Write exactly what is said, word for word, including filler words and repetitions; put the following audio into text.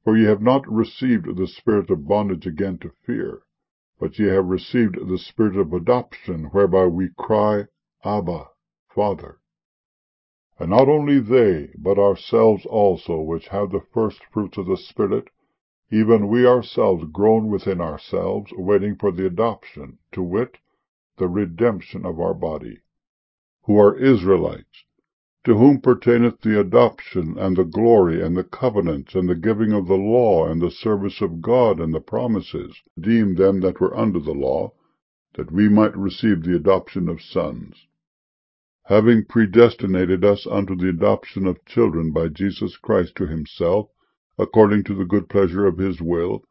For ye have not received the spirit of bondage again to fear, but ye have received the Spirit of adoption, whereby we cry, Abba, Father. And not only they, but ourselves also, which have the first fruits of the Spirit, even we ourselves groan within ourselves, waiting for the adoption, to wit, the redemption of our body. Who are Israelites, to whom pertaineth the adoption, and the glory, and the covenants, and the giving of the law, and the service of God, and the promises, redeemed them that were under the law, that we might receive the adoption of sons, having predestinated us unto the adoption of children by Jesus Christ to himself, according to the good pleasure of his will,